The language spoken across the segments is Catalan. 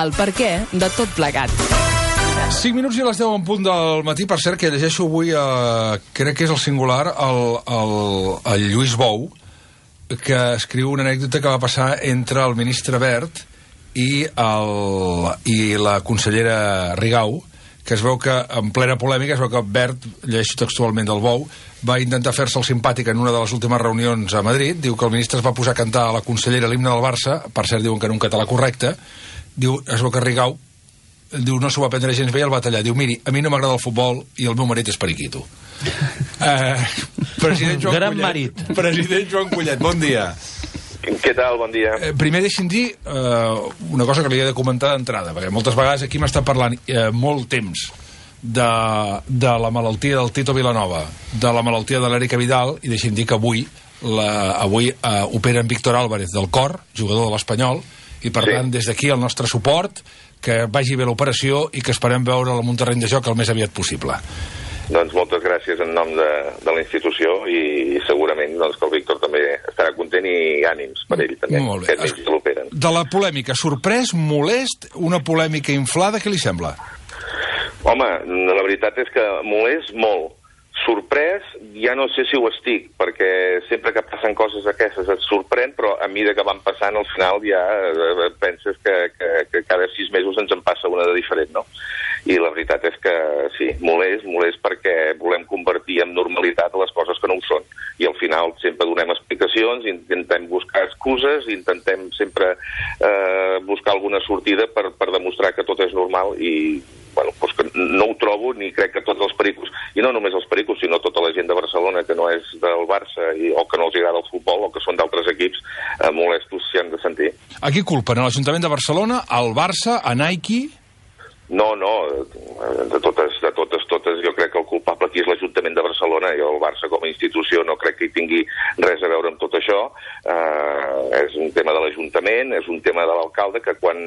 el perquè de tot plegat. 5 minuts i a les 10 en punt del matí. Per cert, que llegeixo avui, crec que és el singular, el Lluís Bou, que escriu una anècdota que va passar entre el ministre Wert i la consellera Rigau, que es veu que, en plena polèmica, es veu que Wert, llegeixo textualment del Bou, va intentar fer-se el simpàtic en una de les últimes reunions a Madrid. Diu que el ministre es va posar a cantar a la consellera l'himne del Barça, per cert, diuen que en un català correcte. Diu, es veu que Rigau, diu, no s'ho va prendre gens bé i el va tallar. Diu, miri, a mi no m'agrada el futbol i el meu marit és periquito. President Joan Gran Collet. marit. President Joan Collet, bon dia. Què tal? Bon dia. Primer deixi'm dir una cosa que li he de comentar d'entrada, perquè moltes vegades aquí m'està parlant molt temps de la malaltia del Tito Vilanova, de la malaltia de l'Erica Vidal, i deixi'm dir que avui opera en Víctor Álvarez del cor, jugador de l'Espanyol, i per tant des d'aquí el nostre suport, que vagi bé l'operació i que esperem veure'l en un terreny de joc el més aviat possible. Doncs moltes gràcies en nom de la institució, i segurament doncs, que el Víctor també estarà content, i ànims per ell també. Molt bé. De la polèmica, sorprès, molest, una polèmica inflada, què li sembla? Home, la veritat és que molest molt. Sorprès, ja no sé si ho estic, perquè sempre que passen coses aquestes et sorprèn, però a mesura que van passant, al final ja penses que cada 6 mesos ens en passa una de diferent, no? I la veritat és que sí, molest perquè volem convertir en normalitat les coses que no ho són. I al final sempre donem explicacions, intentem buscar excuses, intentem sempre buscar alguna sortida per demostrar que tot és normal, i bueno, doncs que no ho trobo, ni crec que tots els pericos, i no només els pericos, sinó tota la gent de Barcelona que no és del Barça o que no els agrada el futbol o que són d'altres equips, molestos s'hi han de sentir. A qui culpen? A l'Ajuntament de Barcelona, al Barça, a Nike? No, de totes. Jo crec que el culpable aquí és l'Ajuntament de Barcelona, i el Barça com a institució no crec que hi tingui res a veure amb tot això. És un tema de l'Ajuntament, és un tema de l'alcalde, que quan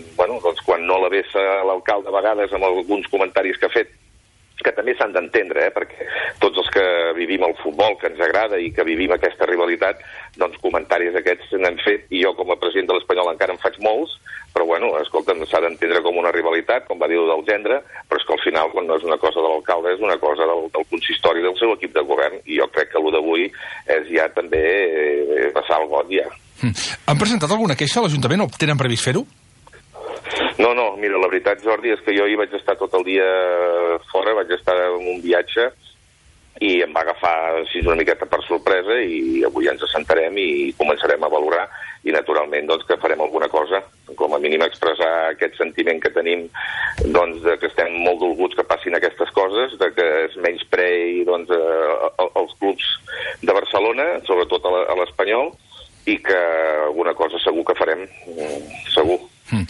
no la vessa l'alcalde a vegades amb alguns comentaris que ha fet, que també s'han d'entendre, perquè tots els que vivim el futbol, que ens agrada i que vivim aquesta rivalitat, doncs comentaris aquests n'hem fet, i jo com a president de l'Espanyol encara en faig molts, però bueno, escolta'm, s'ha d'entendre com una rivalitat, com va dir del gendre, però és que al final, quan no és una cosa de l'alcalde, és una cosa del consistori del seu equip de govern, i jo crec que el d'avui és ja també passar el got ja. Han presentat alguna queixa a l'Ajuntament o tenen previst fer-ho? No, mira, la veritat, Jordi, és que jo hi vaig estar tot el dia fora, vaig estar en un viatge i em va agafar així una miqueta per sorpresa, i avui ens assentarem i començarem a valorar, i naturalment doncs que farem alguna cosa, com a mínim expressar aquest sentiment que tenim, doncs de que estem molt dolguts que passin aquestes coses, de que es menysprei doncs els clubs de Barcelona, sobretot a l'Espanyol, i que alguna cosa segur que farem, segur.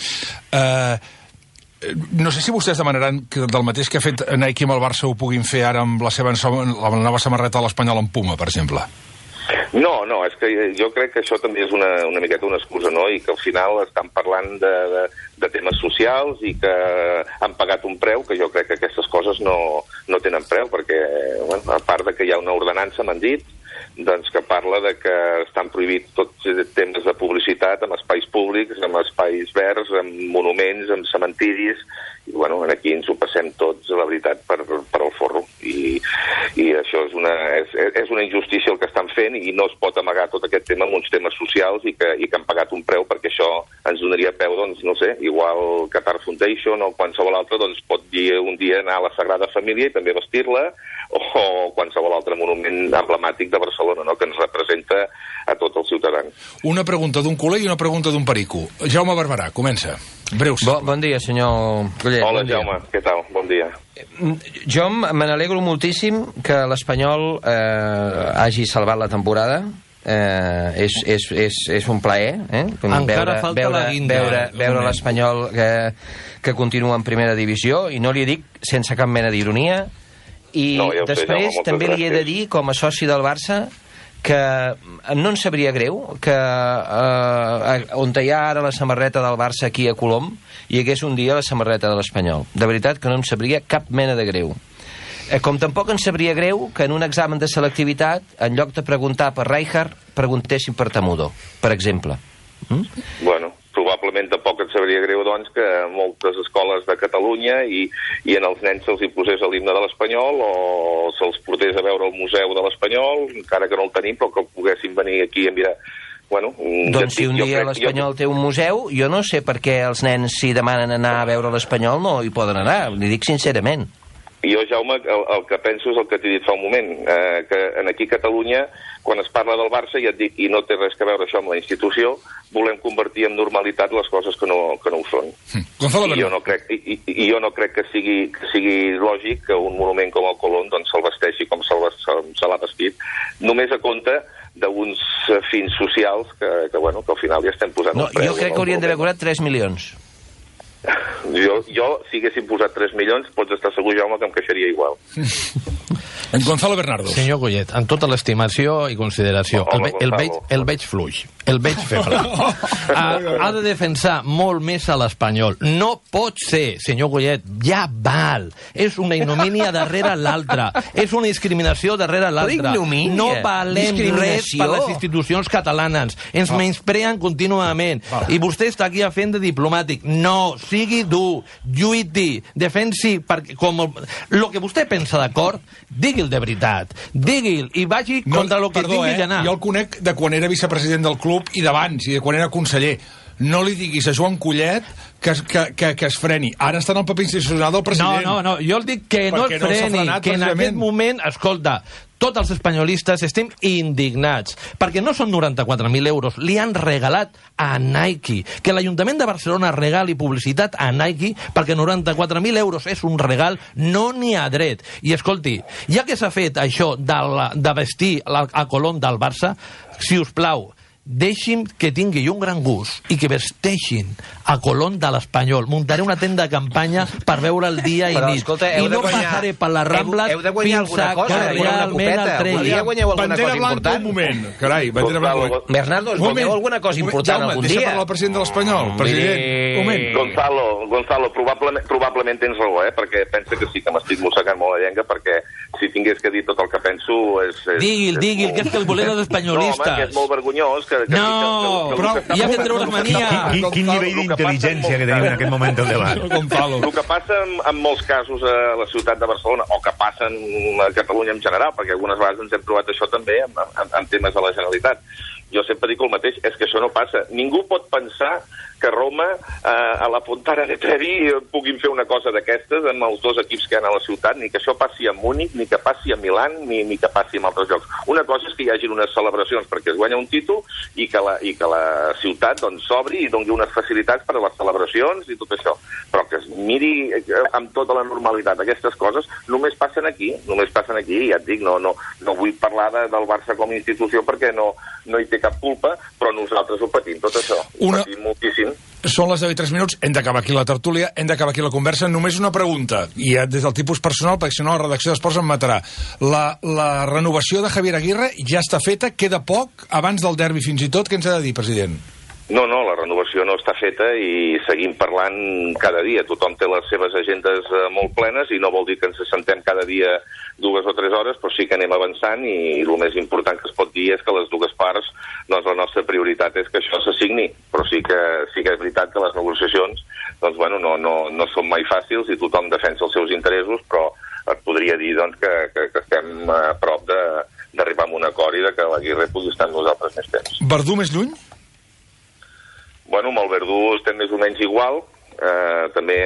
No sé si vostès demanaran que del mateix que ha fet Nike amb el Barça ho puguin fer ara amb la nova samarreta de l'Espanyol en Puma, per exemple. No, és que jo crec que això també és una miqueta una excusa, no? I que al final estan parlant de temes socials i que han pagat un preu, que jo crec que aquestes coses no tenen preu, perquè, bueno, a part de que hi ha una ordenança, m'han dit, doncs que parla de que estan prohibits tots temes de publicitat en espais públics, en espais verds, en monuments, en cementiris, i bueno, aquí ens ho passem tots, la veritat, per al forro, i això és una injustícia el que estan fent, i no es pot amagar tot aquest tema amb uns temes socials i que han pagat un preu, perquè això ens donaria peu, doncs, no sé, igual Qatar Foundation o qualsevol altre, doncs pot dir un dia anar a la Sagrada Família i també vestir-la, o qualsevol altre monument emblemàtic de Barcelona, no?, que ens representa a tots els ciutadans. Una pregunta d'un culer i una pregunta d'un perico. Jaume Barberà, comença. Breus. Bon dia, senyor Collet. Hola, Jaume, què tal? Bon dia. Jo me n'alegro moltíssim que l'Espanyol hagi salvat la temporada. És un plaer encara falta la guinda veure l'Espanyol que continua en primera divisió, i no li dic sense cap mena d'ironia. I després també li he de dir, com a soci del Barça, que no em sabria greu que on hi ha ara la samarreta del Barça aquí a Colom hi hagués un dia la samarreta de l'Espanyol. De veritat que no em sabria cap mena de greu. Com tampoc em sabria greu que en un examen de selectivitat, en lloc de preguntar per Rijkaard, preguntessin per Tamudo, per exemple. Bueno, probablement sincerament tampoc et sabria greu, doncs, que moltes escoles de Catalunya i en els nens se'ls hi posés l'himne de l'Espanyol o se'ls portés a veure el Museu de l'Espanyol, encara que no el tenim, però que poguessin venir aquí a mirar. Bueno, doncs si un dia l'Espanyol té un museu, jo no sé per què els nens, si demanen anar a veure l'Espanyol, no hi poden anar, li dic sincerament. Jo, Jaume, el que penso és el que t'he dit fa un moment, que aquí a Catalunya, quan es parla del Barça, ja et dic, i no té res a veure això amb la institució, volem convertir en normalitat les coses que no ho són. I jo no crec que sigui lògic que un monument com el Colón doncs, se'l vesteixi com se l'ha vestit, només a compte d'uns fins socials que al final ja estem posant un preu. Jo crec que haurien d'haver cobrat 3 milions. Jo, si haguéssim posat 3 milions, pots estar segur, Jaume, que em queixaria igual. En Gonzalo Bernardo. Senyor Collet, amb tota l'estimació i consideració, el veig fluix, el veig feble. Ha de defensar molt més a l'Espanyol. No pot ser, senyor Collet, ja val. És una ignomínia darrere l'altra. És una discriminació darrere l'altra. No valem res per les institucions catalanes. Ens menyspreen contínuament. I vostè està aquí fent de diplomàtic. No, sigui dur, lluiti, defensi, com el que vostè pensa d'acord, digui'l de veritat, digui'l i vagi contra el que tingui d'anar. Jo el conec de quan era vicepresident del club i d'abans, i de quan era conseller. No li diguis a Joan Collet que es freni. Ara està en el paper institucional del president. No, jo el dic que no es freni, que en aquest moment, escolta, tots els espanyolistes estem indignats, perquè no són 94.000 euros, li han regalat a Nike, que l'Ajuntament de Barcelona regali publicitat a Nike, perquè 94.000 euros és un regal, no n'hi ha dret. I escolti, ja que s'ha fet això de vestir a Colón del Barça, si us plau, deixi'm que tingui un gran gust i que vesteixin a Colón de l'Espanyol. Muntaré una tenda de campanya per veure el dia i nit. Escolta, i no passaré per les Rambles fins a que realment el tregui. Guanyeu alguna cosa important? Un moment. Carai, bandera blanca. Bernardo, guanyeu alguna cosa important algun dia? Deixa parlar el president de l'Espanyol. President, Gonzalo, probablement tens raó, perquè pensa que sí que m'estic mossegant molt la llengua, perquè si tingués que dir tot el que penso és... Digui'l, que és que el volem els espanyolistes. No, home, que és molt vergonyós que... No, però ja que treure mania. Quin nivell d'intel·ligència que tenim en aquest moment del debat. El que passa en molts casos a la ciutat de Barcelona, o que passa a Catalunya en general, perquè algunes vegades ens hem trobat això també en temes de la Generalitat. Jo sempre dic el mateix, és que això no passa. Ningú pot pensar que Roma, a la Fontana de Trevi, puguin fer una cosa d'aquestes amb els dos equips que hi ha a la ciutat, ni que això passi a Múnich, ni que passi a Milán, ni que passi en altres llocs. Una cosa és que hi hagi unes celebracions perquè es guanya un títol i que la ciutat s'obri i doni unes facilitats per a les celebracions i tot això. Però que es miri amb tota la normalitat aquestes coses només passen aquí, i ja et dic, no vull parlar del Barça com a institució perquè no hi té cap culpa, però nosaltres ho patim tot això, ho patim moltíssim. Són les 10:03, hem d'acabar aquí la tertúlia, hem d'acabar aquí la conversa. Només una pregunta, i des del tipus personal, perquè si no la redacció d'Esports em matarà. La renovació de Javier Aguirre ja està feta, queda poc, abans del derbi fins i tot. Què ens ha de dir, president? No, la renovació no està feta i seguim parlant cada dia. Tothom té les seves agendes molt plenes i no vol dir que ens sentem cada dia 2 o 3 hores, però sí que anem avançant i el més important que es pot dir és que les dues parts, la nostra prioritat és que això se signi, però sí que és veritat que les negociacions no són mai fàcils i tothom defensa els seus interessos, però et podria dir que estem a prop d'arribar a un acord i que l'Aguirre pugui estar amb nosaltres més temps. Verdú més lluny? Bueno, amb el Verdú estem més o menys igual. També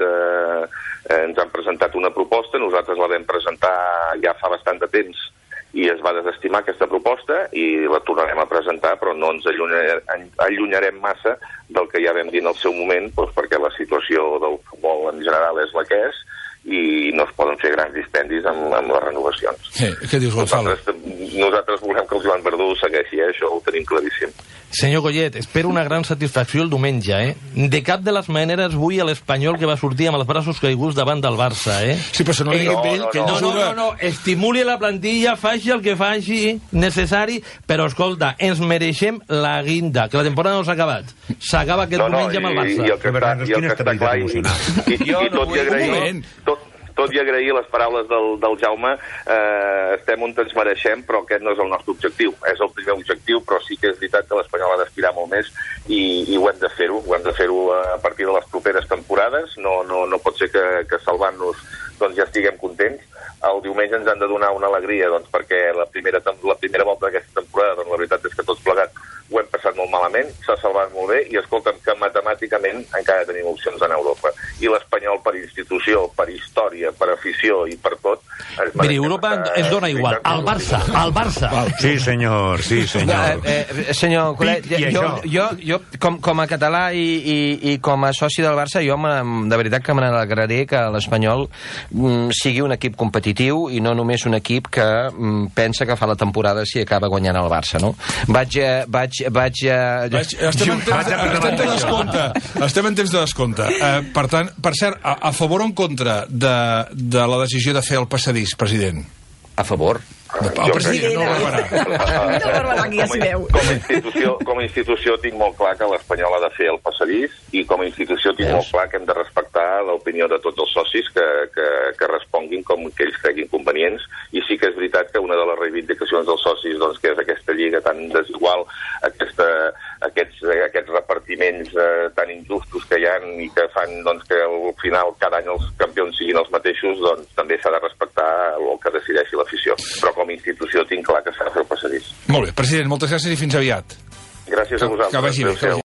ens han presentat una proposta, nosaltres la vam presentar ja fa bastant de temps i es va desestimar aquesta proposta i la tornarem a presentar, però no ens allunyarem massa del que ja vam dir en el seu moment, perquè la situació del futbol en general és la que és i no es poden fer grans dispendis amb les renovacions. Què dius, Gonzalo? Nosaltres volem que el Joan Verdú segueixi, això ho tenim claríssim. Senyor Collet, espero una gran satisfacció el diumenge, De cap de les maneres vull a l'Espanyol que va sortir amb els braços caiguts davant del Barça, Sí, però no digui ell que no juga... No, estimuli la plantilla, faci el que faci necessari, però, escolta, ens mereixem la guinda, que la temporada no s'ha acabat. S'acaba aquest diumenge amb el Barça. I el que està clar, i tot i agrair tot i agrair les paraules del Jaume, estem on ens mereixem, però aquest no és el nostre objectiu. És el primer objectiu, però sí que és veritat que l'Espanyol ha d'aspirar molt més i ho hem de fer-ho. Ho hem de fer-ho a partir de les properes temporades. No pot ser que salvant-nos doncs ja estiguem contents. El diumenge ens han de donar una alegria, doncs, perquè la primera volta d'aquesta temporada, doncs, la veritat és que tots plegats ho hem passat molt malament, s'ha salvat molt bé, i escolta'm, que matemàticament encara tenim opcions en Europa. I l'Espanyol, per institució, per història, per afició i per tot... Miri, Europa ens dona igual. Al Barça. Sí, senyor, sí, senyor. Senyor Colet, jo com a català i com a soci del Barça, jo de veritat que me n'alegraré que l'Espanyol sigui un equip competitiu i no només un equip que pensa que fa la temporada si acaba guanyant el Barça, no? Estem en temps de descompte. Per tant, per cert, a favor o en contra de la decisió de fer el passadís, president? A favor. El president no Barberà, que ja s'hi veu. Com a institució tinc molt clar que l'Espanyol ha de fer el passadís, i com a institució tinc molt clar que hem de respectar l'opinió de tots els socis que responguin com que ells creguin convenients. I sí que és veritat que una de les reivindicacions dels socis, doncs, que és aquesta lliga tan desigual, aquests repartiments tan injustos que hi ha i que fan, doncs, que al final cada any els campions siguin els mateixos, doncs també s'ha de respectar el que decideixi l'afició. Però com a institució tinc clar que s'ha de fer el passadís. Molt bé, president, moltes gràcies i fins aviat. Gràcies a vosaltres. Que vagi bé.